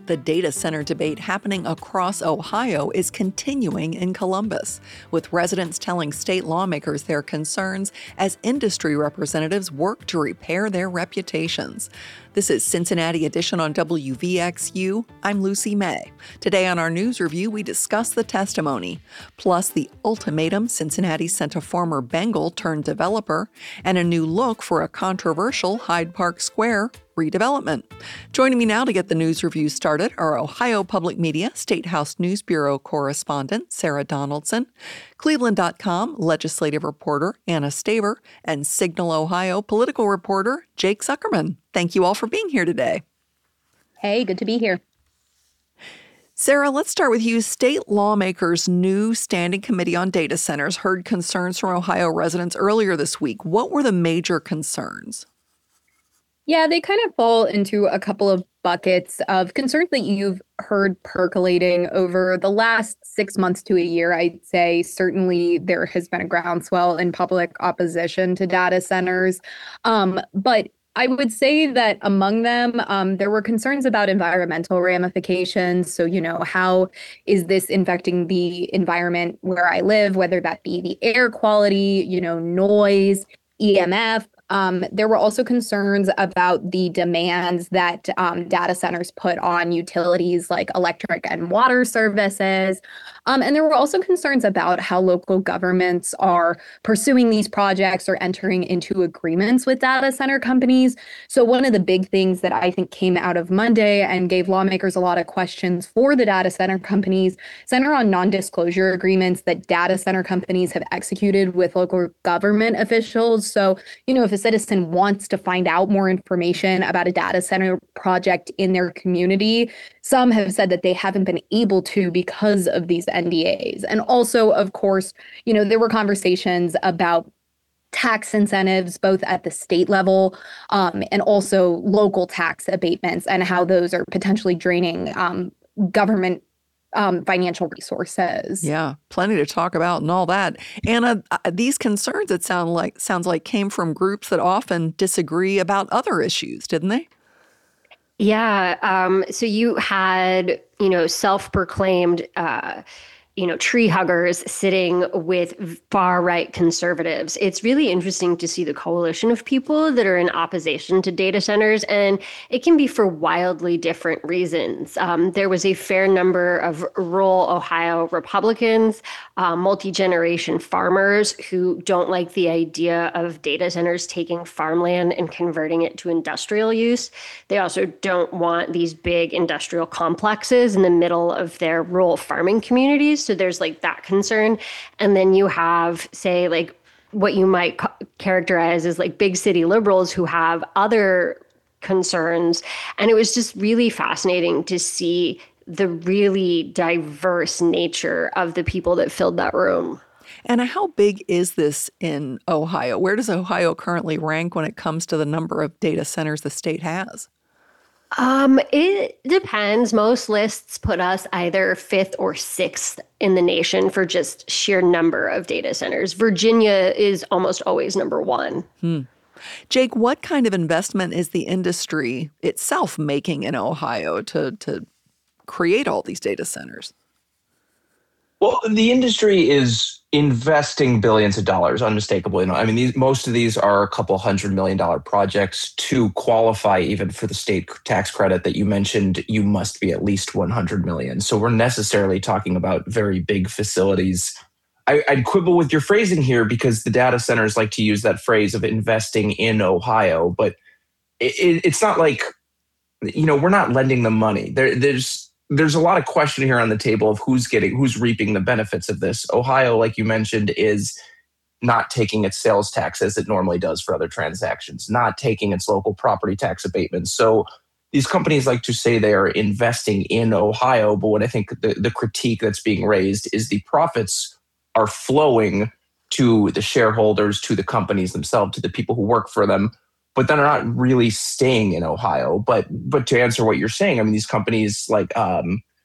The data center debate happening across Ohio is continuing in Columbus, with residents telling state lawmakers their concerns as industry representatives work to repair their reputations. This is Cincinnati Edition on WVXU. I'm Lucy May. Today on our news review, we discuss the testimony, plus the ultimatum Cincinnati sent a former Bengal turned developer, and a new look for a controversial Hyde Park Square redevelopment. Joining me now to get the news review started are Ohio Public Media State House News Bureau correspondent Sarah Donaldson, Cleveland.com legislative reporter Anna Staver, and Signal Ohio political reporter Jake Zuckerman. Thank you all for being here today. Hey, good to be here. Sarah, let's start with you. State lawmakers' new standing committee on data centers heard concerns from Ohio residents earlier this week. What were the major concerns? Yeah, they kind of fall into a couple of buckets of concerns that you've heard percolating over the last 6 months to a year. I'd say certainly there has been a groundswell in public opposition to data centers. But I would say that among them, there were concerns about environmental ramifications. So, how is this infecting the environment where I live, whether that be the air quality, noise, EMF. There were also concerns about the demands that data centers put on utilities like electric and water services. And there were also concerns about how local governments are pursuing these projects or entering into agreements with data center companies. So one of the big things that I think came out of Monday and gave lawmakers a lot of questions for the data center companies center on non-disclosure agreements that data center companies have executed with local government officials. So, if a citizen wants to find out more information about a data center project in their community, some have said that they haven't been able to because of these NDAs. And also, of course, there were conversations about tax incentives, both at the state level and also local tax abatements, and how those are potentially draining government financial resources. Yeah, plenty to talk about and all that. Anna, these concerns, it sounds like came from groups that often disagree about other issues, didn't they? Yeah. So you had, self-proclaimed, tree huggers sitting with far-right conservatives. It's really interesting to see the coalition of people that are in opposition to data centers, and it can be for wildly different reasons. There was a fair number of rural Ohio Republicans, multi-generation farmers who don't like the idea of data centers taking farmland and converting it to industrial use. They also don't want these big industrial complexes in the middle of their rural farming communities. So there's that concern. And then you have, say, what you might characterize as big city liberals who have other concerns. And it was just really fascinating to see the really diverse nature of the people that filled that room. And how big is this in Ohio? Where does Ohio currently rank when it comes to the number of data centers the state has? It depends. Most lists put us either 5th or 6th in the nation for just sheer number of data centers. Virginia is almost always number 1. Jake, what kind of investment is the industry itself making in Ohio to create all these data centers? Well, the industry is investing billions of dollars, unmistakably. Most of these are a couple $100 million projects. To qualify even for the state tax credit that you mentioned, you must be at least 100 million. So we're necessarily talking about very big facilities. I'd quibble with your phrasing here because the data centers like to use that phrase of investing in Ohio, but it's not like, we're not lending them money. There's a lot of question here on the table of who's reaping the benefits of this. Ohio, like you mentioned, is not taking its sales tax as it normally does for other transactions, not taking its local property tax abatements. So these companies like to say they are investing in Ohio, but what I think the critique that's being raised is the profits are flowing to the shareholders, to the companies themselves, to the people who work for them, but then are not really staying in Ohio. But to answer what you're saying, these companies like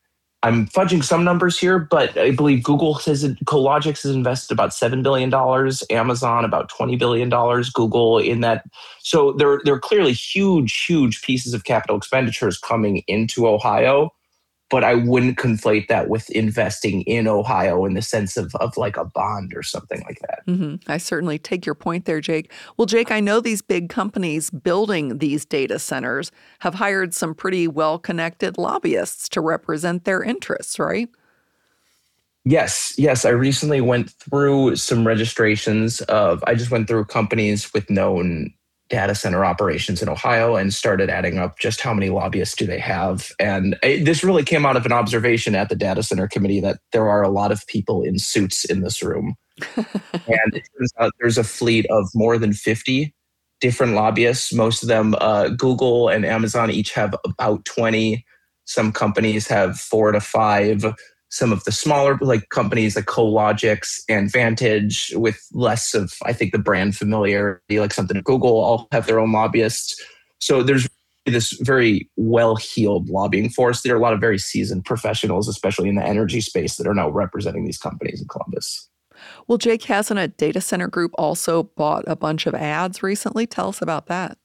I'm fudging some numbers here, but I believe Google says Cologix has invested about $7 billion, Amazon about $20 billion, Google in that. So there are clearly huge pieces of capital expenditures coming into Ohio, but I wouldn't conflate that with investing in Ohio in the sense of like a bond or something like that. Mm-hmm. I certainly take your point there, Jake. Well, Jake, I know these big companies building these data centers have hired some pretty well-connected lobbyists to represent their interests, right? Yes. I recently went through some registrations I just went through companies with known data center operations in Ohio and started adding up just how many lobbyists do they have. And this really came out of an observation at the data center committee that there are a lot of people in suits in this room. And it turns out there's a fleet of more than 50 different lobbyists. Most of them, Google and Amazon each have about 20. Some companies have 4 to 5. Some of the smaller like companies like Cologix and Vantage with less of, I think, the brand familiarity, like something Google, all have their own lobbyists. So there's this very well-heeled lobbying force. There are a lot of very seasoned professionals, especially in the energy space, that are now representing these companies in Columbus. Well, Jake, hasn't a data center group also bought a bunch of ads recently? Tell us about that.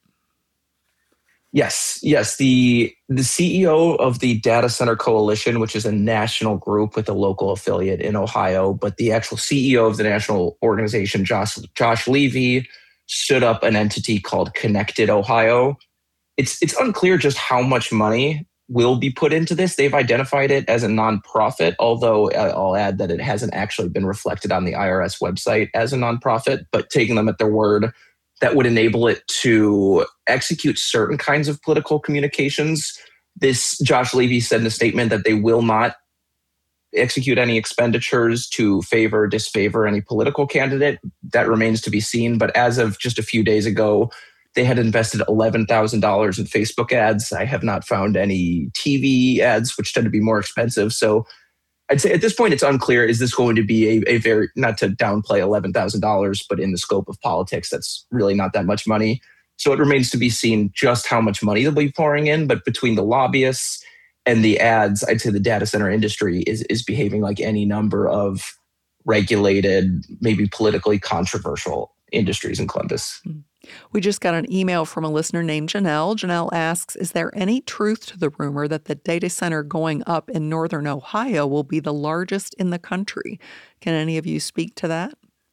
Yes. The CEO of the Data Center Coalition, which is a national group with a local affiliate in Ohio, but the actual CEO of the national organization, Josh Levy, stood up an entity called Connected Ohio. It's unclear just how much money will be put into this. They've identified it as a nonprofit, although I'll add that it hasn't actually been reflected on the IRS website as a nonprofit, but taking them at their word, that would enable it to execute certain kinds of political communications. This Josh Levy said in a statement that they will not execute any expenditures to favor or disfavor any political candidate. That remains to be seen. But as of just a few days ago, they had invested $11,000 in Facebook ads. I have not found any TV ads, which tend to be more expensive. So I'd say at this point, it's unclear. Is this going to be a very, not to downplay $11,000, but in the scope of politics, that's really not that much money. So it remains to be seen just how much money they'll be pouring in. But between the lobbyists and the ads, I'd say the data center industry is behaving like any number of regulated, maybe politically controversial industries in Columbus. We just got an email from a listener named Janelle. Janelle asks, is there any truth to the rumor that the data center going up in northern Ohio will be the largest in the country? Can any of you speak to that?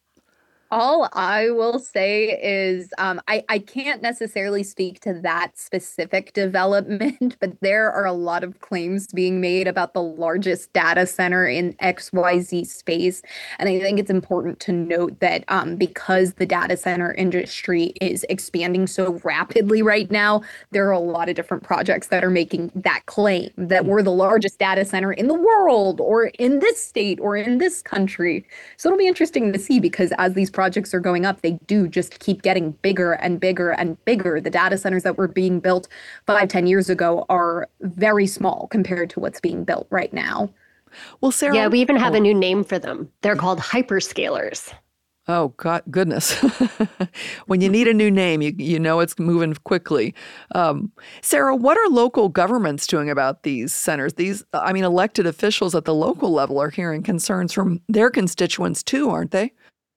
All I will say is I can't necessarily speak to that specific development, but there are a lot of claims being made about the largest data center in XYZ space. And I think it's important to note that because the data center industry is expanding so rapidly right now, there are a lot of different projects that are making that claim that we're the largest data center in the world or in this state or in this country. So it'll be interesting to see, because as these projects are going up, they do just keep getting bigger and bigger and bigger. The data centers that were being built 5-10 years ago are very small compared to what's being built right now. Well, Sarah. Yeah, we even have a new name for them. They're called hyperscalers. Oh, God, goodness. When you need a new name, you know it's moving quickly. Sarah, what are local governments doing about these centers? Elected officials at the local level are hearing concerns from their constituents too, aren't they?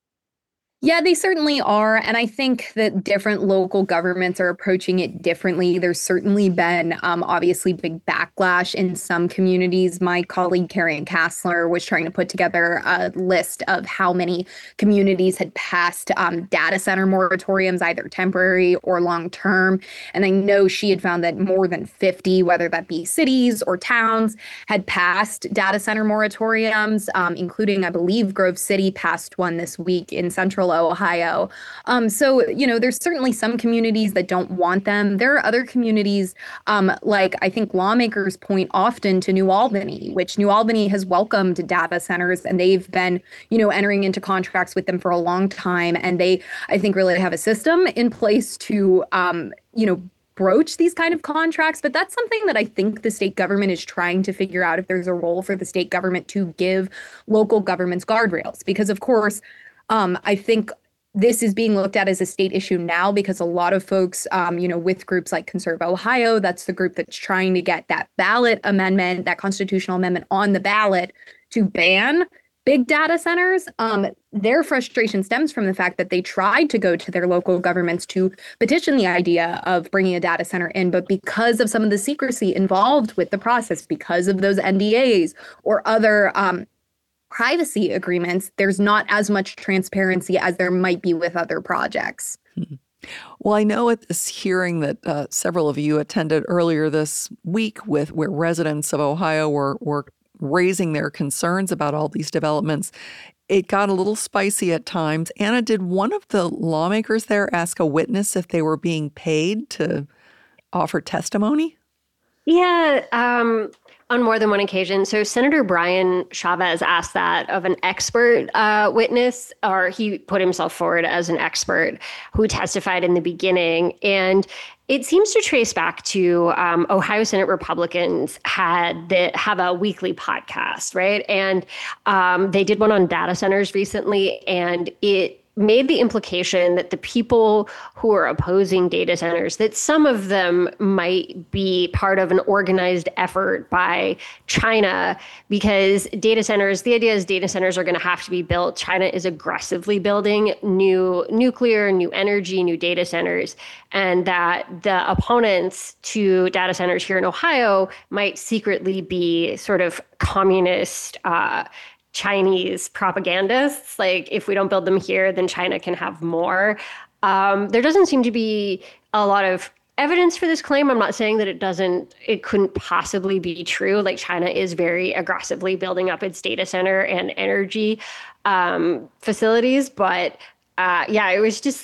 Yeah, they certainly are. And I think that different local governments are approaching it differently. There's certainly been obviously big backlash in some communities. My colleague Karen Kassler was trying to put together a list of how many communities had passed data center moratoriums, either temporary or long term. And I know she had found that more than 50, whether that be cities or towns, had passed data center moratoriums, including, I believe, Grove City passed one this week in central Ohio. So, there's certainly some communities that don't want them. There are other communities, like I think lawmakers point often to New Albany, which New Albany has welcomed data centers, and they've been, entering into contracts with them for a long time. And they, I think, really have a system in place to, broach these kind of contracts. But that's something that I think the state government is trying to figure out, if there's a role for the state government to give local governments guardrails. Because, of course, I think this is being looked at as a state issue now because a lot of folks, with groups like Conserve Ohio, that's the group that's trying to get that ballot amendment, that constitutional amendment on the ballot to ban big data centers. Their frustration stems from the fact that they tried to go to their local governments to petition the idea of bringing a data center in, but because of some of the secrecy involved with the process, because of those NDAs or other privacy agreements, there's not as much transparency as there might be with other projects. Well, I know at this hearing that several of you attended earlier this week where residents of Ohio were raising their concerns about all these developments, it got a little spicy at times. Anna, did one of the lawmakers there ask a witness if they were being paid to offer testimony? Yeah, on more than one occasion. So Senator Brian Chavez asked that of an expert witness, or he put himself forward as an expert who testified in the beginning. And it seems to trace back to Ohio Senate Republicans have a weekly podcast, right? And they did one on data centers recently, and it made the implication that the people who are opposing data centers, that some of them might be part of an organized effort by China, because the idea is data centers are going to have to be built. China is aggressively building new nuclear, new energy, new data centers, and that the opponents to data centers here in Ohio might secretly be sort of communist Chinese propagandists. Like, if we don't build them here, then China can have more. There doesn't seem to be a lot of evidence for this claim. I'm not saying that it couldn't possibly be true. Like, China is very aggressively building up its data center and energy facilities. But it was just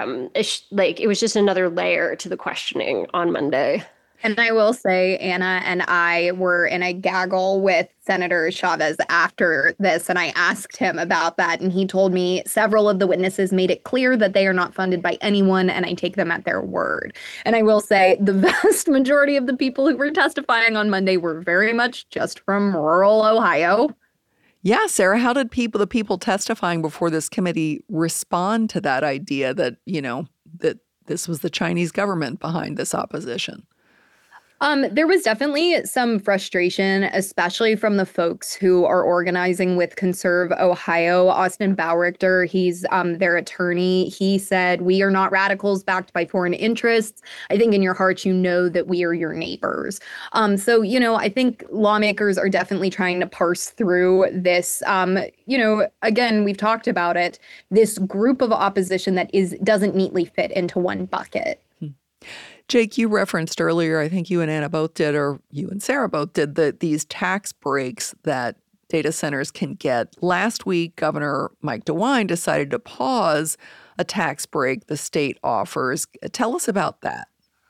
it was just another layer to the questioning on Monday. And I will say, Anna and I were in a gaggle with Senator Chavez after this, and I asked him about that, and he told me several of the witnesses made it clear that they are not funded by anyone, and I take them at their word. And I will say the vast majority of the people who were testifying on Monday were very much just from rural Ohio. Yeah, Sarah, how did the people testifying before this committee respond to that idea that, that this was the Chinese government behind this opposition? There was definitely some frustration, especially from the folks who are organizing with Conserve Ohio. Austin Bowrichter, he's their attorney. He said, "We are not radicals backed by foreign interests. I think in your hearts, you know that we are your neighbors." So, I think lawmakers are definitely trying to parse through this. Again, we've talked about it, this group of opposition that doesn't neatly fit into one bucket. Jake, you referenced earlier, I think you and Anna both did, or you and Sarah both did, these tax breaks that data centers can get. Last week, Governor Mike DeWine decided to pause a tax break the state offers. Tell us about that.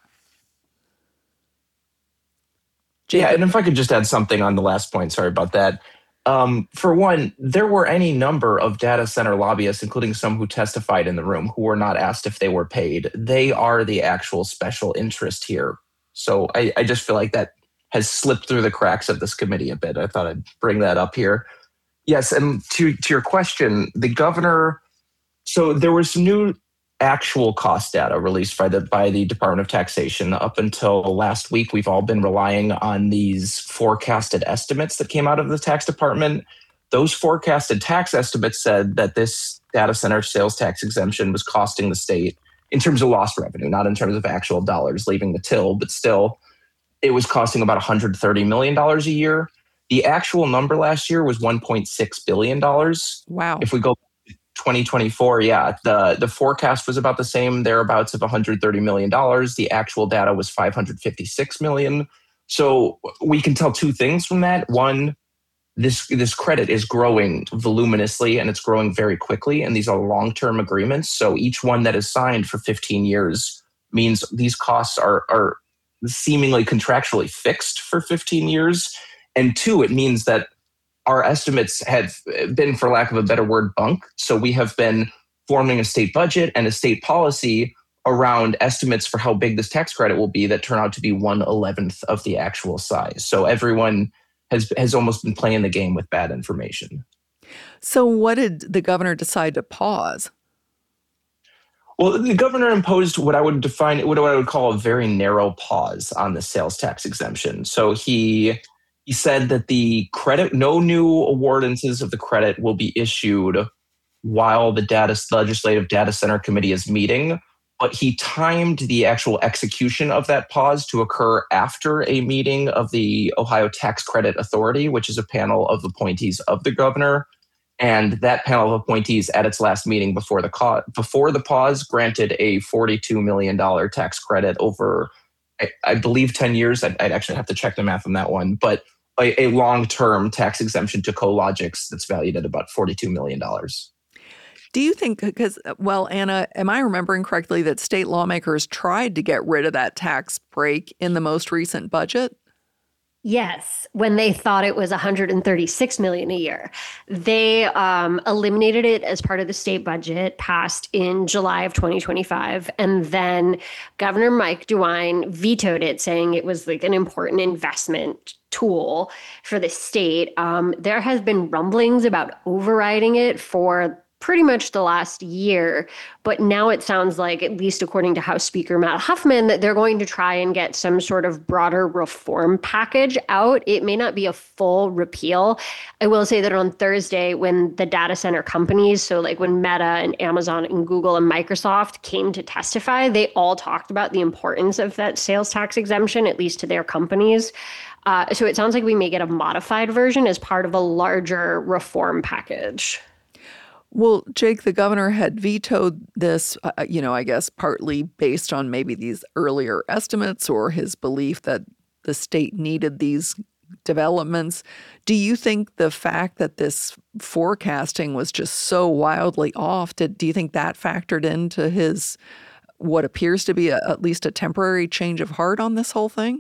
Jake? Yeah, and if I could just add something on the last point, sorry about that. For one, there were any number of data center lobbyists, including some who testified in the room, who were not asked if they were paid. They are the actual special interest here. So I just feel like that has slipped through the cracks of this committee a bit. I thought I'd bring that up here. Yes, and to your question, the governor, so there was new actual cost data released by the Department of Taxation. Up until last week, we've all been relying on these forecasted estimates that came out of the tax department. Those forecasted tax estimates said that this data center sales tax exemption was costing the state, in terms of lost revenue, not in terms of actual dollars leaving the till, but still, it was costing about $130 million a year. The actual number last year was $1.6 billion. Wow. If we go 2024, the forecast was about the same, thereabouts of $130 million. The actual data was $556 million. So we can tell two things from that. One, this credit is growing voluminously and it's growing very quickly. And these are long-term agreements. So each one that is signed for 15 years means these costs are seemingly contractually fixed for 15 years. And two, it means that our estimates have been, for lack of a better word, bunk. So we have been forming a state budget and a state policy around estimates for how big this tax credit will be that turn out to be 1/11 of the actual size. So everyone has almost been playing the game with bad information. So what did the governor decide to pause? Well, the governor imposed what I would call a very narrow pause on the sales tax exemption. So he said that the credit, no new awardances of the credit will be issued while the legislative data center committee is meeting. But he timed the actual execution of that pause to occur after a meeting of the Ohio Tax Credit Authority, which is a panel of appointees of the governor. And that panel of appointees at its last meeting before the pause granted a $42 million tax credit over, I believe, 10 years. I'd actually have to check the math on that one. But a long-term tax exemption to Cologix that's valued at about $42 million. Do you think, because, well, Anna, am I remembering correctly that state lawmakers tried to get rid of that tax break in the most recent budget? Yes, when they thought it was $136 million a year. They eliminated it as part of the state budget passed in July of 2025. And then Governor Mike DeWine vetoed it, saying it was like an important investment tool for the state. There has been rumblings about overriding it for pretty much the last year. But now it sounds like, at least according to House Speaker Matt Huffman, that they're going to try and get some sort of broader reform package out. It may not be a full repeal. I will say that on Thursday, when the data center companies, so like when Meta and Amazon and Google and Microsoft came to testify, they all talked about the importance of that sales tax exemption, at least to their companies. So it sounds like we may get a modified version as part of a larger reform package. Well, Jake, the governor had vetoed this, I guess partly based on maybe these earlier estimates or his belief that the state needed these developments. Do you think the fact that this forecasting was just so wildly off, do you think that factored into his what appears to be at least a temporary change of heart on this whole thing?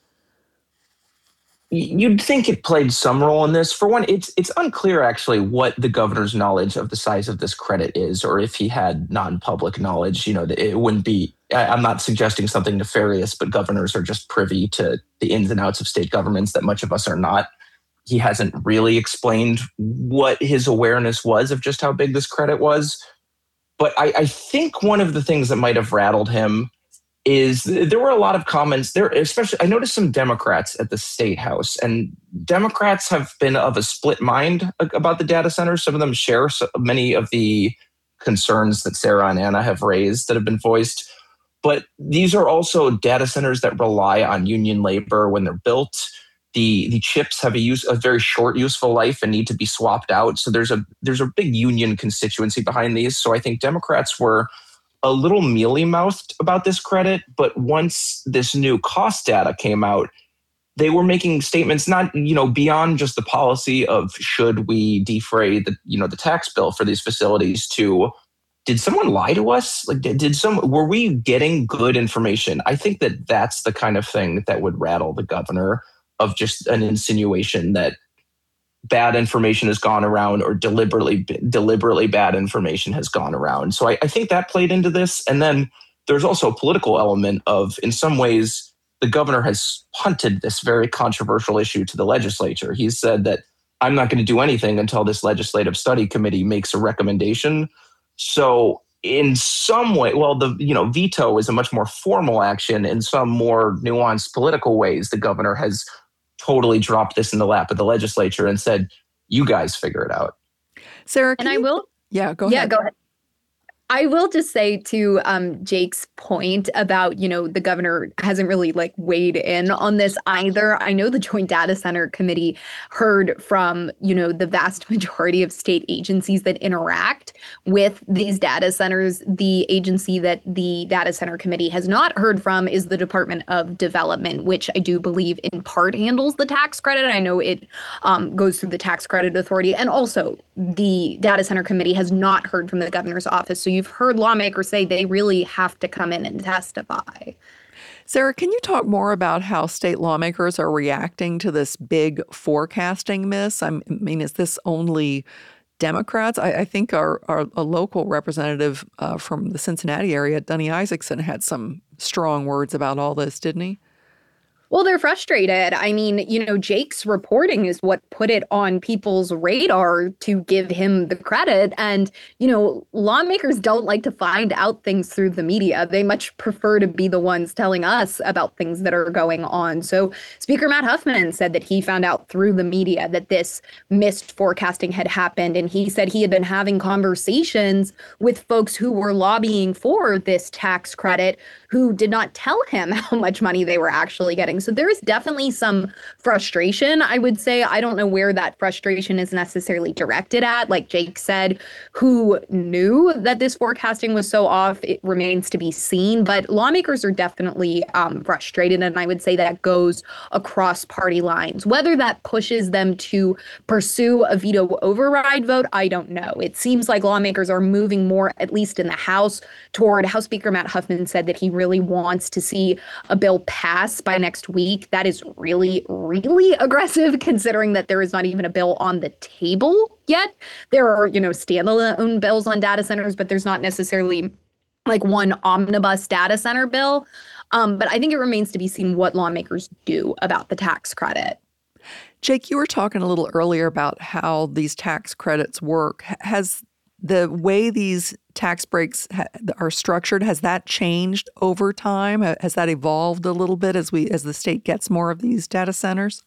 You'd think it played some role in this. For one, it's unclear actually what the governor's knowledge of the size of this credit is, or if he had non-public knowledge. It wouldn't be. I'm not suggesting something nefarious, but governors are just privy to the ins and outs of state governments that much of us are not. He hasn't really explained what his awareness was of just how big this credit was. But I think one of the things that might have rattled him is there were a lot of comments there, especially I noticed some Democrats at the State House, and Democrats have been of a split mind about the data centers. Some of them share many of the concerns that Sarah and Anna have raised that have been voiced. But these are also data centers that rely on union labor when they're built. The chips have a very short useful life and need to be swapped out. So there's a big union constituency behind these. So I think Democrats were a little mealy-mouthed about this credit, but once this new cost data came out, they were making statements not, beyond just the policy of should we defray the tax bill for these facilities to, did someone lie to us? Like, were we getting good information? I think that that's the kind of thing that would rattle the governor, of just an insinuation that bad information has gone around or deliberately bad information has gone around. So I think that played into this. And then there's also a political element of, in some ways, the governor has punted this very controversial issue to the legislature. He's said that I'm not going to do anything until this legislative study committee makes a recommendation. So in some way, the veto is a much more formal action. In some more nuanced political ways, the governor has totally dropped this in the lap of the legislature and said, you guys figure it out. Sarah, and I will. Yeah, go ahead. Yeah, go ahead. I will just say to Jake's point about, the governor hasn't really weighed in on this either. I know the Joint Data Center Committee heard from, the vast majority of state agencies that interact with these data centers. The agency that the Data Center Committee has not heard from is the Department of Development, which I do believe in part handles the tax credit. I know it goes through the Tax Credit Authority. And also the Data Center Committee has not heard from the governor's office. So you've heard lawmakers say they really have to come in and testify. Sarah, can you talk more about how state lawmakers are reacting to this big forecasting miss? I mean, is this only Democrats? I think our local representative from the Cincinnati area, Dunny Isaacson, had some strong words about all this, didn't he? Well, they're frustrated. I mean, Jake's reporting is what put it on people's radar to give him the credit. And, lawmakers don't like to find out things through the media. They much prefer to be the ones telling us about things that are going on. So Speaker Matt Huffman said that he found out through the media that this missed forecasting had happened. And he said he had been having conversations with folks who were lobbying for this tax credit who did not tell him how much money they were actually getting. So there is definitely some frustration, I would say. I don't know where that frustration is necessarily directed at. Like Jake said, who knew that this forecasting was so off? It remains to be seen. But lawmakers are definitely frustrated. And I would say that goes across party lines. Whether that pushes them to pursue a veto override vote, I don't know. It seems like lawmakers are moving more, at least in the House, toward House Speaker Matt Huffman said that he really wants to see a bill pass by next week. That is really, really aggressive considering that there is not even a bill on the table yet. There are, standalone bills on data centers, but there's not necessarily like one omnibus data center bill. But I think it remains to be seen what lawmakers do about the tax credit. Jake, you were talking a little earlier about how these tax credits work. Has the way these tax breaks are structured, has that changed over time? Has that evolved a little bit as the state gets more of these data centers?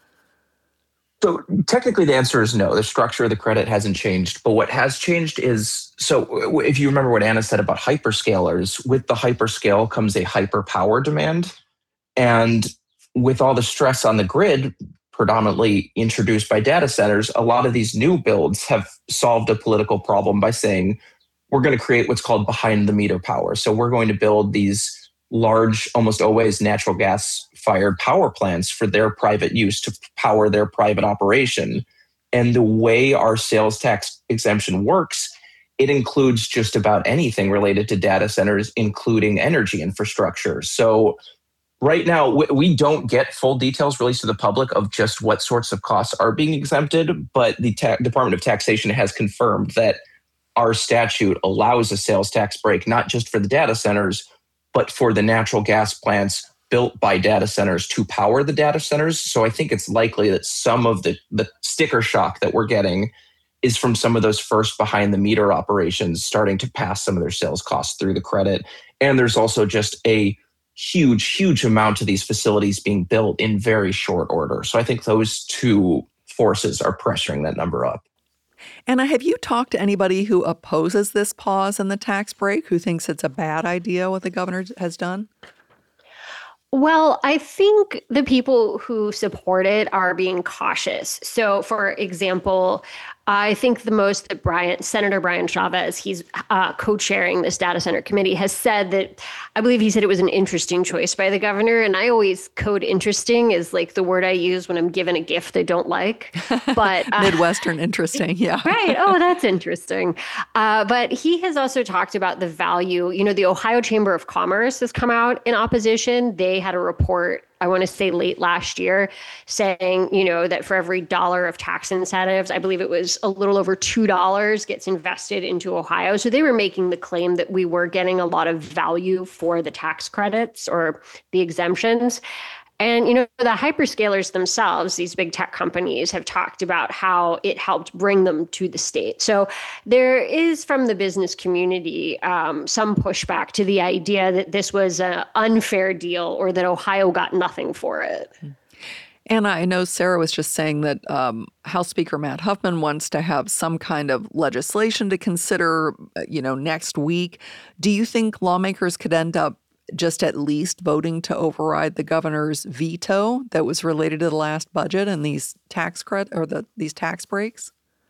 So technically the answer is no. The structure of the credit hasn't changed. But what has changed is, so if you remember what Anna said about hyperscalers, with the hyperscale comes a hyperpower demand. And with all the stress on the grid, predominantly introduced by data centers, a lot of these new builds have solved a political problem by saying, we're going to create what's called behind the meter power. So we're going to build these large, almost always natural gas fired power plants for their private use to power their private operation. And the way our sales tax exemption works, it includes just about anything related to data centers, including energy infrastructure. So right now, we don't get full details released to the public of just what sorts of costs are being exempted, but the Department of Taxation has confirmed that our statute allows a sales tax break, not just for the data centers, but for the natural gas plants built by data centers to power the data centers. So I think it's likely that some of the sticker shock that we're getting is from some of those first behind the meter operations starting to pass some of their sales costs through the credit. And there's also just a huge amount of these facilities being built in very short order. So I think those two forces are pressuring that number up. Anna, have you talked to anybody who opposes this pause in the tax break, who thinks it's a bad idea what the governor has done? Well, I think the people who support it are being cautious. So, for example, I think the most that Senator Brian Chavez, he's co-chairing this data center committee, has said that, I believe he said it was an interesting choice by the governor. And I always code interesting is like the word I use when I'm given a gift I don't like. But Midwestern interesting, yeah. Right. Oh, that's interesting. But he has also talked about the value. The Ohio Chamber of Commerce has come out in opposition. They had a report, I want to say late last year, saying, that for every dollar of tax incentives, I believe it was a little over $2 gets invested into Ohio. So they were making the claim that we were getting a lot of value for the tax credits or the exemptions. And, the hyperscalers themselves, these big tech companies, have talked about how it helped bring them to the state. So there is, from the business community, some pushback to the idea that this was an unfair deal or that Ohio got nothing for it. Anna, I know Sarah was just saying that House Speaker Matt Huffman wants to have some kind of legislation to consider, next week. Do you think lawmakers could end up just at least voting to override the governor's veto that was related to the last budget and these tax these tax breaks?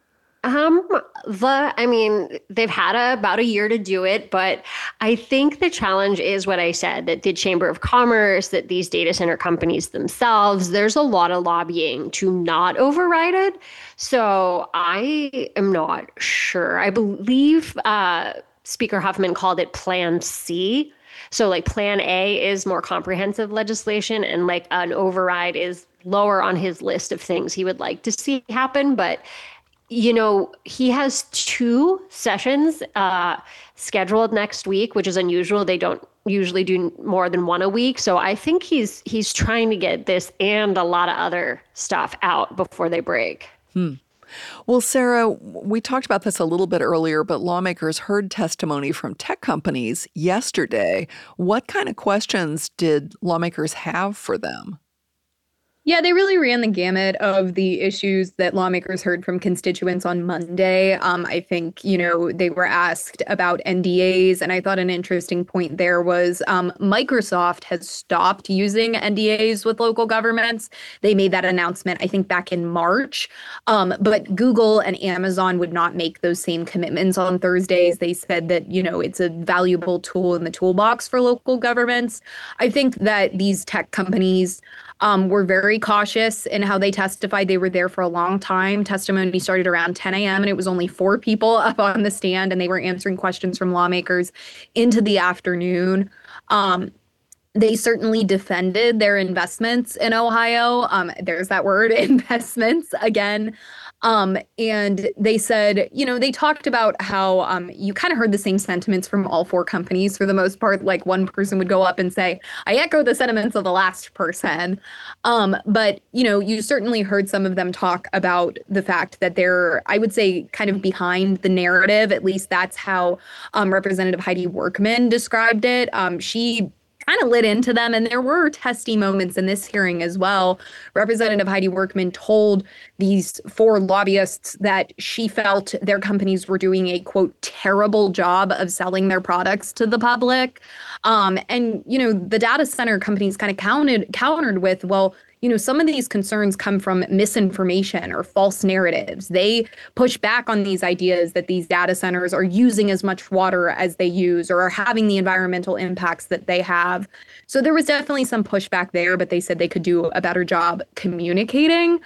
They've had about a year to do it, but I think the challenge is what I said, that the Chamber of Commerce, that these data center companies themselves, there's a lot of lobbying to not override it. So I am not sure. I believe Speaker Huffman called it Plan C. So like Plan A is more comprehensive legislation, and like an override is lower on his list of things he would like to see happen. But He has two sessions scheduled next week, which is unusual. They don't usually do more than one a week. So I think he's trying to get this and a lot of other stuff out before they break. Well, Sarah, we talked about this a little bit earlier, but lawmakers heard testimony from tech companies yesterday. What kind of questions did lawmakers have for them? Yeah, they really ran the gamut of the issues that lawmakers heard from constituents on Monday. I think, they were asked about NDAs, and I thought an interesting point there was Microsoft has stopped using NDAs with local governments. They made that announcement, I think, back in March. But Google and Amazon would not make those same commitments on Thursdays. They said that, it's a valuable tool in the toolbox for local governments. I think that these tech companies were very cautious in how they testified. They were there for a long time. Testimony started around 10 a.m. and it was only 4 people up on the stand, and they were answering questions from lawmakers into the afternoon. They certainly defended their investments in Ohio. There's that word, investments again. And they said, they talked about how you kind of heard the same sentiments from all 4 companies for the most part. Like one person would go up and say, I echo the sentiments of the last person. But, you certainly heard some of them talk about the fact that they're, I would say, kind of behind the narrative. At least that's how Representative Heidi Workman described it. She kind of lit into them. And there were testy moments in this hearing as well. Representative Heidi Workman told these 4 lobbyists that she felt their companies were doing a, quote, terrible job of selling their products to the public. And, the data center companies kind of countered with, well, some of these concerns come from misinformation or false narratives. They push back on these ideas that these data centers are using as much water as they use or are having the environmental impacts that they have. So there was definitely some pushback there, but they said they could do a better job communicating.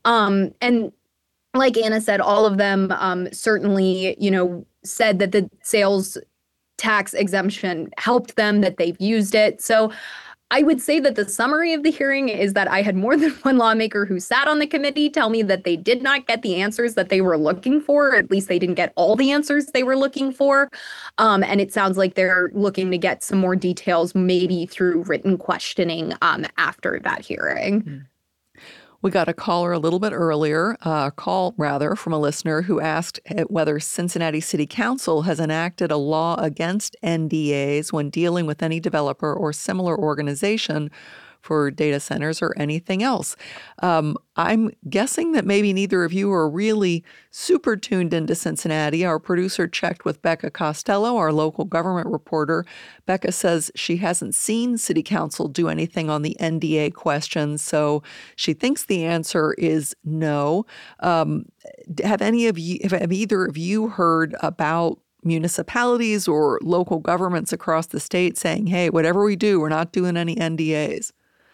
And like Anna said, all of them certainly, said that the sales tax exemption helped them, that they've used it. So I would say that the summary of the hearing is that I had more than one lawmaker who sat on the committee tell me that they did not get the answers that they were looking for. At least they didn't get all the answers they were looking for. And it sounds like they're looking to get some more details, maybe through written questioning after that hearing. We got a caller a little bit earlier, from a listener who asked whether Cincinnati City Council has enacted a law against NDAs when dealing with any developer or similar organization for data centers or anything else. I'm guessing that maybe neither of you are really super tuned into Cincinnati. Our producer checked with Becca Costello, our local government reporter. Becca says she hasn't seen City Council do anything on the NDA question, so she thinks the answer is no. Have either of you heard about municipalities or local governments across the state saying, hey, whatever we do, we're not doing any NDAs?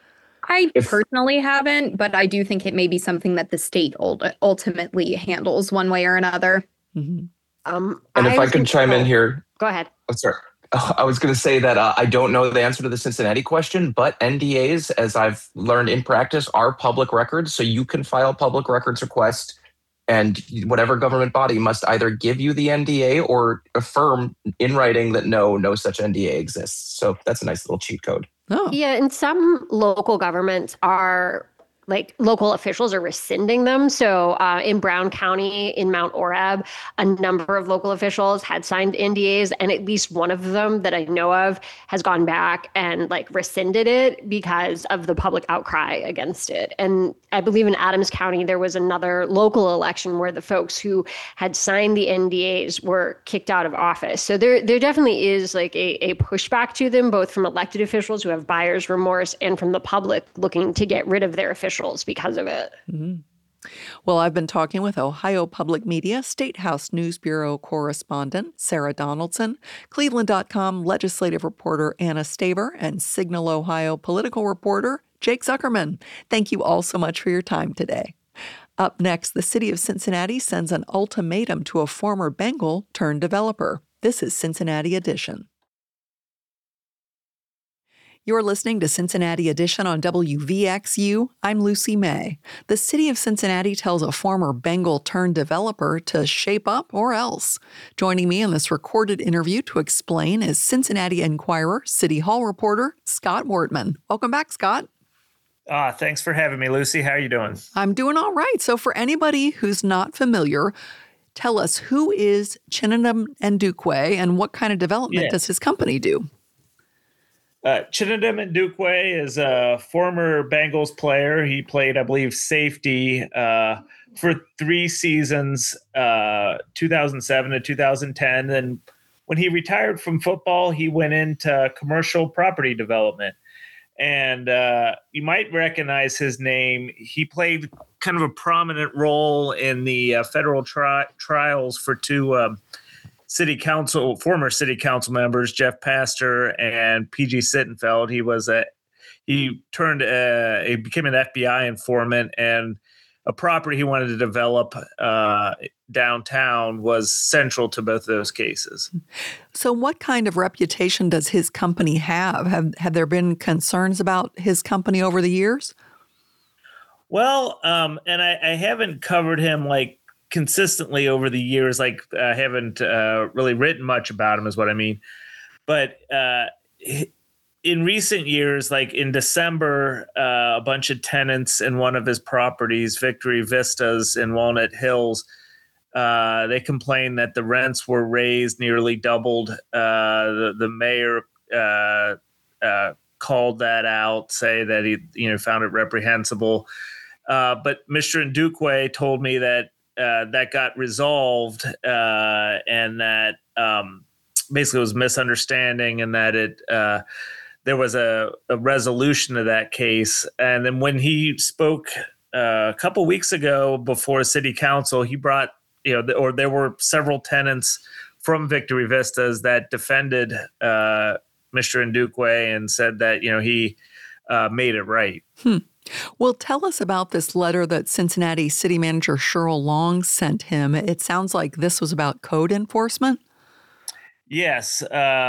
I personally haven't, but I do think it may be something that the state ultimately handles one way or another. Mm-hmm. And if I could chime in here. Go ahead. Oh, sorry. I was going to say that I don't know the answer to the Cincinnati question, but NDAs, as I've learned in practice, are public records. So you can file public records request, and whatever government body must either give you the NDA or affirm in writing that no such NDA exists. So that's a nice little cheat code. Oh. Yeah, and some local governments are local officials are rescinding them. So in Brown County, in Mount Orab, a number of local officials had signed NDAs, and at least one of them that I know of has gone back and rescinded it because of the public outcry against it. And I believe in Adams County, there was another local election where the folks who had signed the NDAs were kicked out of office. So there definitely is a pushback to them, both from elected officials who have buyer's remorse and from the public looking to get rid of their officials because of it. Mm-hmm. Well, I've been talking with Ohio Public Media State House News Bureau correspondent Sarah Donaldson, Cleveland.com legislative reporter Anna Staver, and Signal Ohio political reporter Jake Zuckerman. Thank you all so much for your time today. Up next, the city of Cincinnati sends an ultimatum to a former Bengal turned developer. This is Cincinnati Edition. You're listening to Cincinnati Edition on WVXU. I'm Lucy May. The city of Cincinnati tells a former Bengal-turned-developer to shape up or else. Joining me in this recorded interview to explain is Cincinnati Enquirer City Hall reporter Scott Wortman. Welcome back, Scott. Thanks for having me, Lucy. How are you doing? I'm doing all right. So for anybody who's not familiar, tell us, who is Chinedum Ndukwe and what kind of development does his company do? Chinedum Ndukwe is a former Bengals player. He played, I believe, safety for 3 seasons, 2007 to 2010. And when he retired from football, he went into commercial property development. And you might recognize his name. He played kind of a prominent role in the federal trials for 2 former city council members, Jeff Pastor and P.G. Sittenfeld. He became an FBI informant, and a property he wanted to develop downtown was central to both of those cases. So what kind of reputation does his company have? Have there been concerns about his company over the years? Well, and I haven't covered him consistently over the years. I haven't really written much about him, is what I mean. But in recent years, in December, a bunch of tenants in one of his properties, Victory Vistas in Walnut Hills, they complained that the rents were raised, nearly doubled. The mayor called that out, say that he found it reprehensible. But Mr. Ndukwe told me that that got resolved and that basically it was misunderstanding, and that there was a resolution to that case. And then when he spoke a couple weeks ago before city council, he brought, there were several tenants from Victory Vistas that defended Mr. Ndukwe and said that, he made it right. Well, tell us about this letter that Cincinnati City Manager Cheryl Long sent him. It sounds like this was about code enforcement. Yes.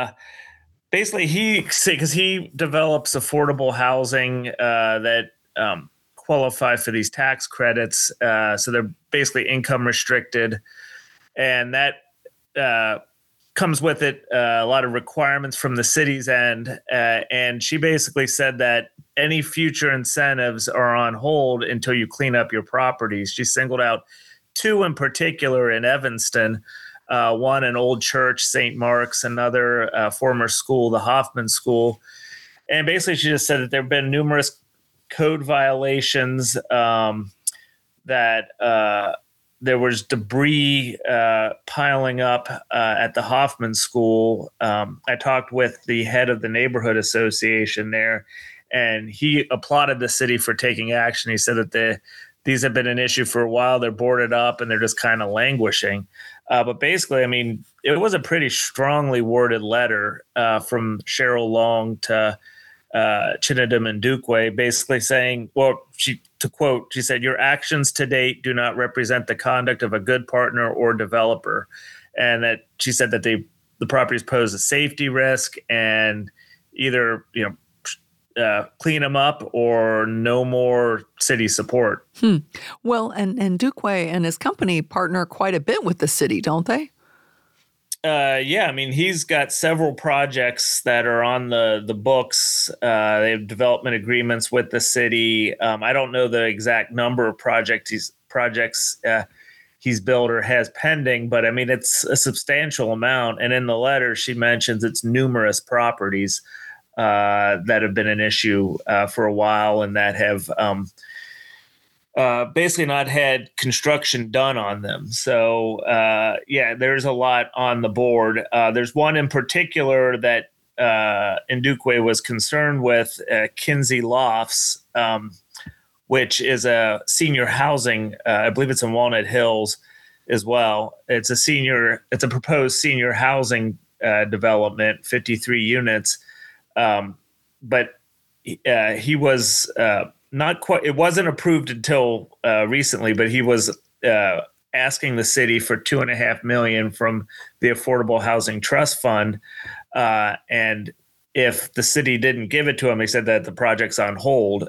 Basically, because he develops affordable housing that qualify for these tax credits. So they're basically income restricted. And that comes with it a lot of requirements from the city's end. And she basically said that any future incentives are on hold until you clean up your properties. She singled out 2 in particular in Evanston, one an old church, St. Mark's, another former school, the Hoffman School. And basically she just said that there have been numerous code violations, that there was debris piling up at the Hoffman School. I talked with the head of the neighborhood association there, and he applauded the city for taking action. He said that these have been an issue for a while. They're boarded up and they're just kind of languishing. But basically, it was a pretty strongly worded letter from Cheryl Long to Chinedum Ndukwe, basically saying, she said, "Your actions to date do not represent the conduct of a good partner or developer." And that she said that the properties pose a safety risk, and either, clean them up or no more city support. Well, and Ndukwe and his company partner quite a bit with the city, don't they? Yeah, he's got several projects that are on the books. They have development agreements with the city. I don't know the exact number of projects he's built or has pending, but it's a substantial amount. And in the letter, she mentions it's numerous properties that have been an issue for a while, and that have basically not had construction done on them. So, there's a lot on the board. There's one in particular that Ndukwe was concerned with, Kinsey Lofts, which is a senior housing. I believe it's in Walnut Hills as well. It's a proposed senior housing development, 53 units. But he was not quite, it wasn't approved until recently, but he was asking the city for $2.5 million from the Affordable Housing Trust Fund. And if the city didn't give it to him, they said that the project's on hold.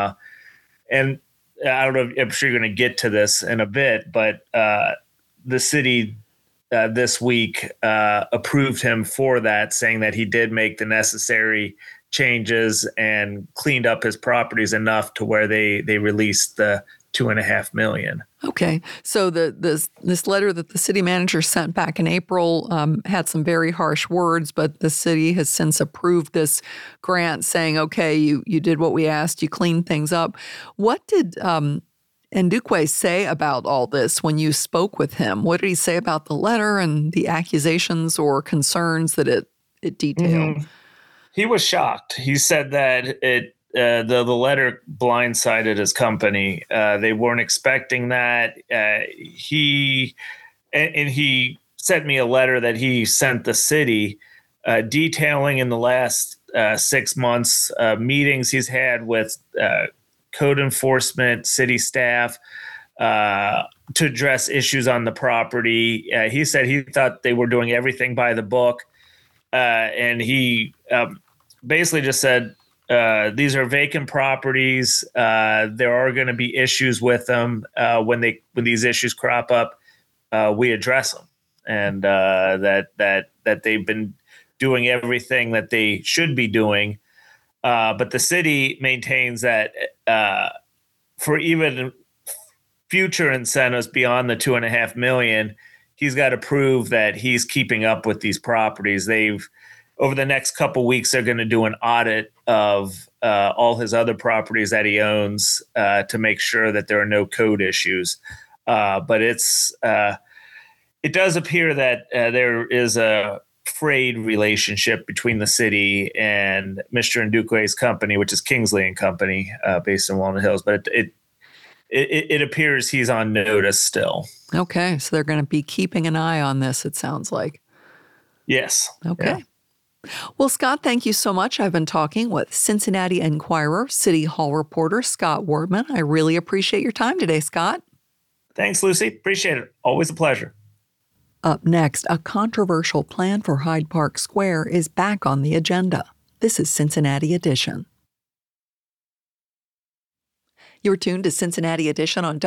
And I don't know, I'm sure you're going to get to this in a bit, but the city this week approved him for that, saying that he did make the necessary changes and cleaned up his properties enough to where they released the $2.5 million. Okay, so this letter that the city manager sent back in April had some very harsh words, but the city has since approved this grant, saying, "Okay, you did what we asked, you cleaned things up." What did Ndukwe say about all this when you spoke with him? What did he say about the letter and the accusations or concerns that it detailed? Mm-hmm. He was shocked. He said that the letter blindsided his company. They weren't expecting that. He sent me a letter that he sent the city detailing in the last 6 months meetings he's had with code enforcement, city staff to address issues on the property. He said he thought they were doing everything by the book. And he basically just said, these are vacant properties. There are going to be issues with them. When these issues crop up, we address them, and that they've been doing everything that they should be doing. But the city maintains that for even future incentives beyond the $2.5 million, he's got to prove that he's keeping up with these properties. Over the next couple of weeks, they're going to do an audit of all his other properties that he owns to make sure that there are no code issues. But it does appear that there is a frayed relationship between the city and Mr. Ndukwe's company, which is Kingsley and Company, based in Walnut Hills. But it appears he's on notice still. Okay, so they're going to be keeping an eye on this, it sounds like. Yes. Okay. Yeah. Well, Scott, thank you so much. I've been talking with Cincinnati Enquirer City Hall reporter Scott Wardman. I really appreciate your time today, Scott. Thanks, Lucy. Appreciate it. Always a pleasure. Up next, a controversial plan for Hyde Park Square is back on the agenda. This is Cincinnati Edition. You're tuned to Cincinnati Edition on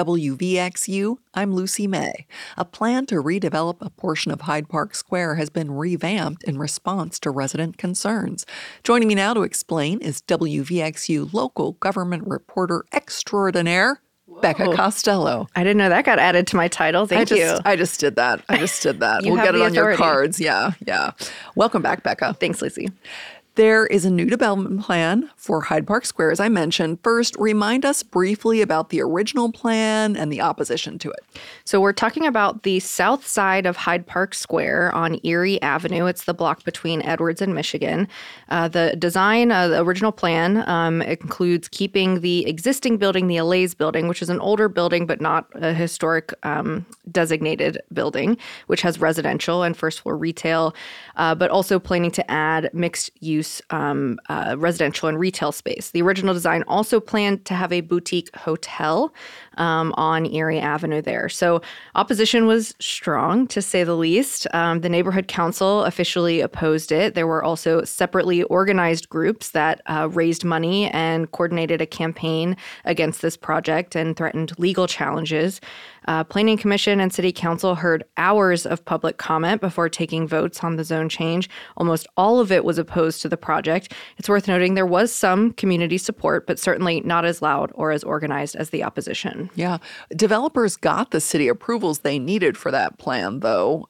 WVXU. I'm Lucy May. A plan to redevelop a portion of Hyde Park Square has been revamped in response to resident concerns. Joining me now to explain is WVXU local government reporter extraordinaire, Becca Costello. I didn't know that got added to my title. Thank you. I just did that. We'll get it on your cards. Yeah. Welcome back, Becca. Thanks, Lucy. There is a new development plan for Hyde Park Square, as I mentioned. First, remind us briefly about the original plan and the opposition to it. So we're talking about the south side of Hyde Park Square on Erie Avenue. It's the block between Edwards and Michigan. The design, the original plan, includes keeping the existing building, the Allays building, which is an older building but not a historic designated building, which has residential and first floor retail, but also planning to add mixed use residential and retail space. The original design also planned to have a boutique hotel on Erie Avenue there. So opposition was strong, to say the least. The neighborhood council officially opposed it. There were also separately organized groups that raised money and coordinated a campaign against this project and threatened legal challenges. Planning Commission and City Council heard hours of public comment before taking votes on the zone change. Almost all of it was opposed to the project. It's worth noting there was some community support, but certainly not as loud or as organized as the opposition. Yeah. Developers got the city approvals they needed for that plan, though.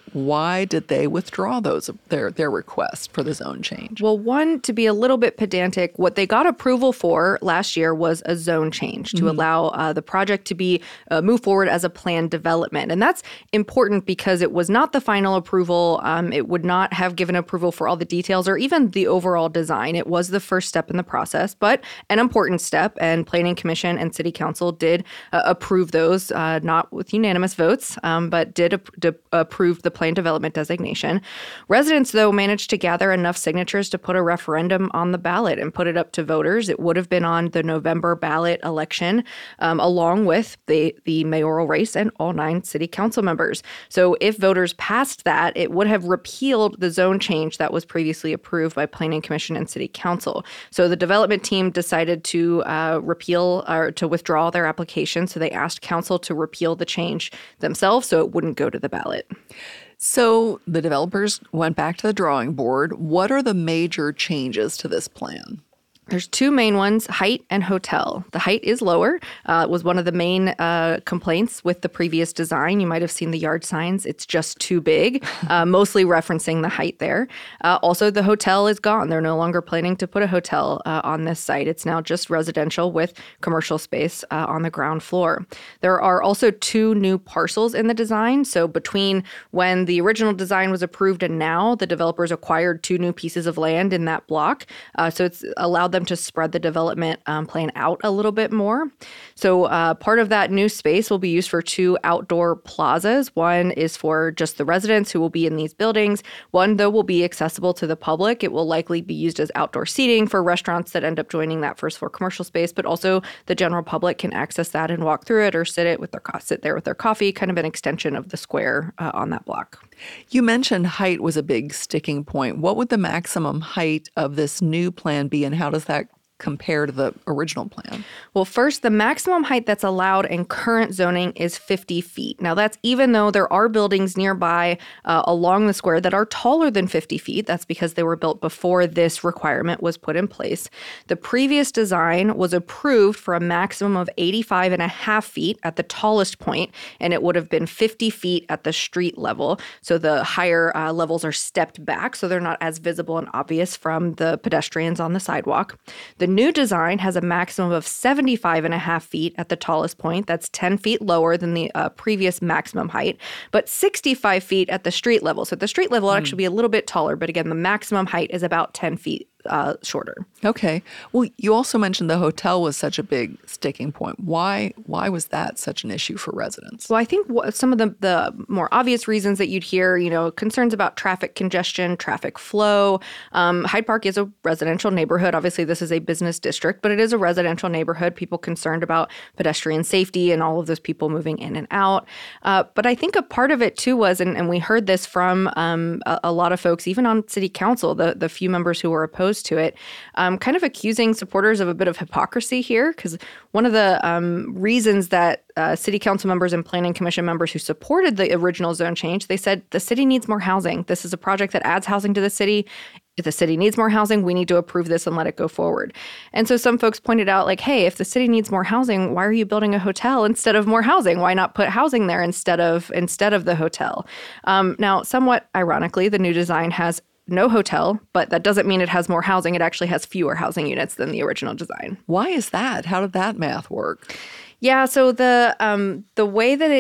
Why did they withdraw their request for the zone change? Well, one, to be a little bit pedantic, what they got approval for last year was a zone change to allow the project to be move forward as a planned development. And that's important because it was not the final approval. It would not have given approval for all the details or even the overall design. It was the first step in the process, but an important step. And Planning Commission and City Council did approved those, not with unanimous votes, but did approve the planned development designation. Residents, though, managed to gather enough signatures to put a referendum on the ballot and put it up to voters. It would have been on the November ballot election, along with the mayoral race and all 9 city council members. So if voters passed that, it would have repealed the zone change that was previously approved by Planning Commission and City Council. So the development team decided to repeal or to withdraw their application. So they asked council to repeal the change themselves so it wouldn't go to the ballot. So the developers went back to the drawing board. What are the major changes to this plan? There's 2 main ones, height and hotel. The height is lower. It was one of the main complaints with the previous design. You might have seen the yard signs. It's just too big, mostly referencing the height there. Also, the hotel is gone. They're no longer planning to put a hotel on this site. It's now just residential with commercial space on the ground floor. There are also 2 new parcels in the design. So between when the original design was approved and now, the developers acquired 2 new pieces of land in that block. So it's allowed them to spread the development plan out a little bit more. So part of that new space will be used for 2 outdoor plazas. One is for just the residents who will be in these buildings. One, though, will be accessible to the public. It will likely be used as outdoor seating for restaurants that end up joining that first floor commercial space, but also the general public can access that and walk through it or sit there with their coffee, kind of an extension of the square on that block. You mentioned height was a big sticking point. What would the maximum height of this new plan be, and how does that compare to the original plan? Well, first, the maximum height that's allowed in current zoning is 50 feet. Now, that's even though there are buildings nearby along the square that are taller than 50 feet. That's because they were built before this requirement was put in place. The previous design was approved for a maximum of 85.5 feet at the tallest point, and it would have been 50 feet at the street level. So the higher levels are stepped back, so they're not as visible and obvious from the pedestrians on the sidewalk. The new design has a maximum of 75.5 feet at the tallest point. That's 10 feet lower than the previous maximum height, but 65 feet at the street level. So at the street level, it'll actually be a little bit taller, but again, the maximum height is about 10 feet shorter. Okay. Well, you also mentioned the hotel was such a big sticking point. Why was that such an issue for residents? Well, I think some of the more obvious reasons that you'd hear, concerns about traffic congestion, traffic flow. Hyde Park is a residential neighborhood. Obviously, this is a business district, but it is a residential neighborhood. People concerned about pedestrian safety and all of those people moving in and out. But I think a part of it too was, and we heard this from a lot of folks, even on city council, the few members who were opposed to it, kind of accusing supporters of a bit of hypocrisy here, because one of the reasons that city council members and planning commission members who supported the original zone change, they said the city needs more housing. This is a project that adds housing to the city. If the city needs more housing, we need to approve this and let it go forward. And so some folks pointed out, like, hey, if the city needs more housing, why are you building a hotel instead of more housing? Why not put housing there instead of the hotel? Now, somewhat ironically, the new design has no hotel, but that doesn't mean it has more housing. It actually has fewer housing units than the original design. Why is that? How did that math work? Yeah, so the way that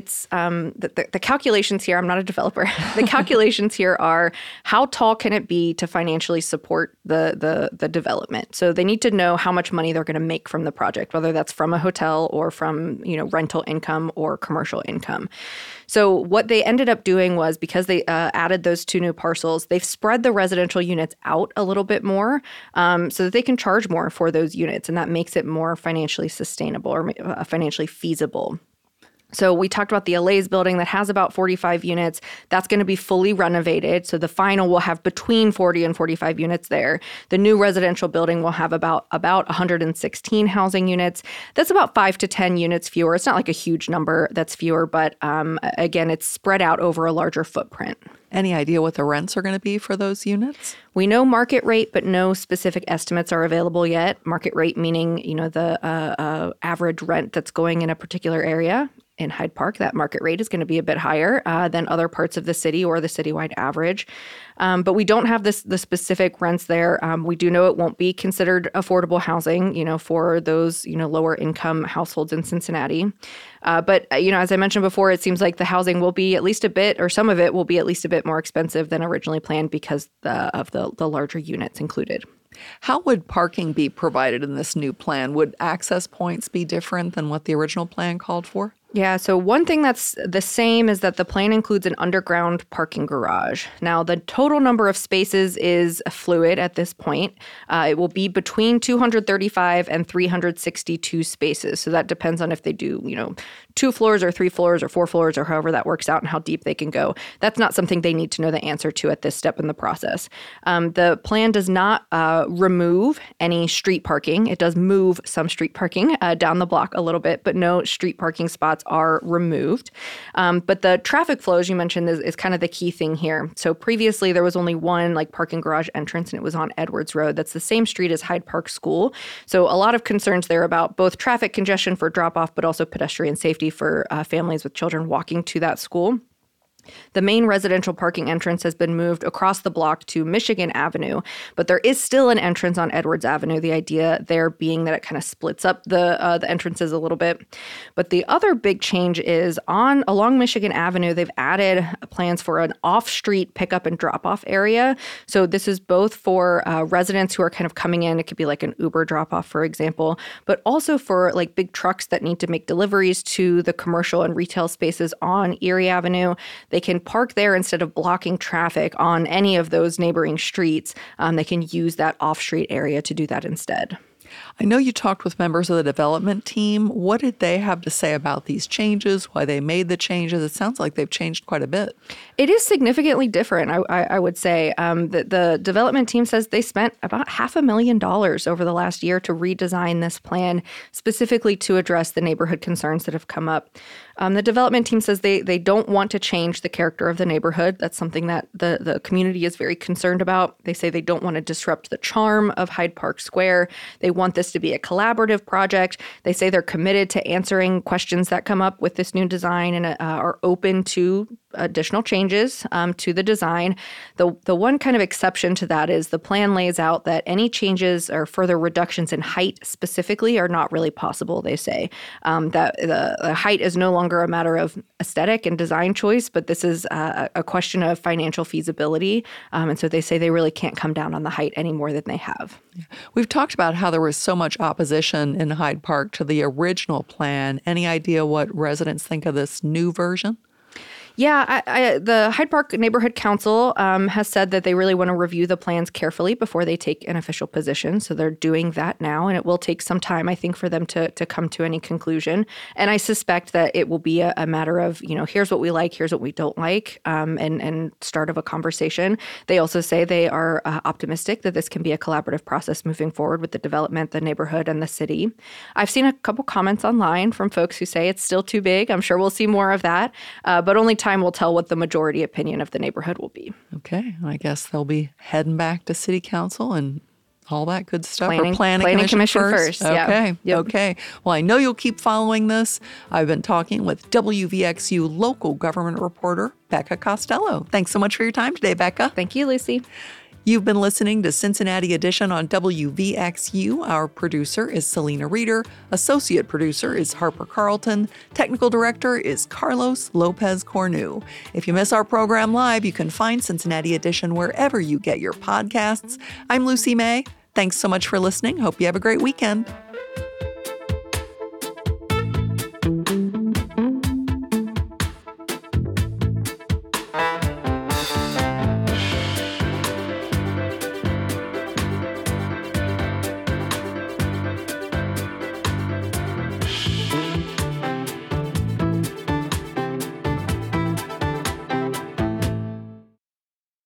the calculations here, I'm not a developer. The calculations here are how tall can it be to financially support the development. So they need to know how much money they're going to make from the project, whether that's from a hotel or from rental income or commercial income. So what they ended up doing was, because they added those 2 new parcels, they've spread the residential units out a little bit more so that they can charge more for those units, and that makes it more financially sustainable or financially feasible. So we talked about the Allays building that has about 45 units. That's going to be fully renovated. So the final will have between 40 and 45 units there. The new residential building will have about 116 housing units. That's about 5 to 10 units fewer. It's not like a huge number that's fewer, but again, it's spread out over a larger footprint. Any idea what the rents are going to be for those units? We know market rate, but no specific estimates are available yet. Market rate meaning, the average rent that's going in a particular area. In Hyde Park, that market rate is going to be a bit higher than other parts of the city or the citywide average. But we don't have the specific rents there. We do know it won't be considered affordable housing, for those, lower income households in Cincinnati. But as I mentioned before, it seems like the housing will be at least a bit, or some of it will be at least a bit more expensive than originally planned because of the larger units included. How would parking be provided in this new plan? Would access points be different than what the original plan called for? Yeah, so one thing that's the same is that the plan includes an underground parking garage. Now, the total number of spaces is fluid at this point. It will be between 235 and 362 spaces. So that depends on if they do, 2 floors or 3 floors or 4 floors or however that works out and how deep they can go. That's not something they need to know the answer to at this step in the process. The plan does not remove any street parking. It does move some street parking down the block a little bit, but no street parking spots are removed. But the traffic flow, as you mentioned, is kind of the key thing here. So previously there was only one parking garage entrance, and it was on Edwards Road. That's the same street as Hyde Park School. So a lot of concerns there about both traffic congestion for drop-off, but also pedestrian safety for families with children walking to that school. The main residential parking entrance has been moved across the block to Michigan Avenue, but there is still an entrance on Edwards Avenue, the idea there being that it kind of splits up the entrances a little bit. But the other big change is along Michigan Avenue, they've added plans for an off-street pickup and drop-off area. So this is both for residents who are kind of coming in. It could be like an Uber drop-off, for example, but also for big trucks that need to make deliveries to the commercial and retail spaces on Erie Avenue. They can park there instead of blocking traffic on any of those neighboring streets. They can use that off-street area to do that instead. I know you talked with members of the development team. What did they have to say about these changes, why they made the changes? It sounds like they've changed quite a bit. It is significantly different, I would say. The development team says they spent about $500,000 over the last year to redesign this plan, specifically to address the neighborhood concerns that have come up. The development team says they don't want to change the character of the neighborhood. That's something that the community is very concerned about. They say they don't want to disrupt the charm of Hyde Park Square. They want this to be a collaborative project. They say they're committed to answering questions that come up with this new design and are open to additional changes to the design. The one kind of exception to that is the plan lays out that any changes or further reductions in height specifically are not really possible, they say. That the height is no longer a matter of aesthetic and design choice, but this is a question of financial feasibility. And so they say they really can't come down on the height any more than they have. Yeah. We've talked about how there was so much opposition in Hyde Park to the original plan. Any idea what residents think of this new version? Yeah, the Hyde Park Neighborhood Council has said that they really want to review the plans carefully before they take an official position. So they're doing that now, and it will take some time, I think, for them to come to any conclusion. And I suspect that it will be a matter of, here's what we like, here's what we don't like, and start of a conversation. They also say they are optimistic that this can be a collaborative process moving forward with the development, the neighborhood, and the city. I've seen a couple comments online from folks who say it's still too big. I'm sure we'll see more of that, but only time will tell what the majority opinion of the neighborhood will be. Okay, I guess they'll be heading back to city council and all that good stuff. Planning commission first. Okay. Yeah. Yep. Okay. Well, I know you'll keep following this. I've been talking with WVXU local government reporter Becca Costello. Thanks so much for your time today, Becca. Thank you, Lucy. You've been listening to Cincinnati Edition on WVXU. Our producer is Selena Reeder. Associate producer is Harper Carlton. Technical director is Carlos Lopez Cornu. If you miss our program live, you can find Cincinnati Edition wherever you get your podcasts. I'm Lucy May. Thanks so much for listening. Hope you have a great weekend.